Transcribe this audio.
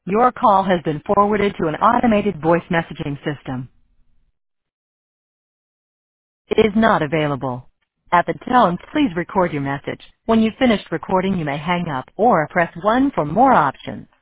Your call has been forwarded to an automated voice messaging system. It is not available. At the tone, please record your message. When you've finished recording, you may hang up or press 1 for more options.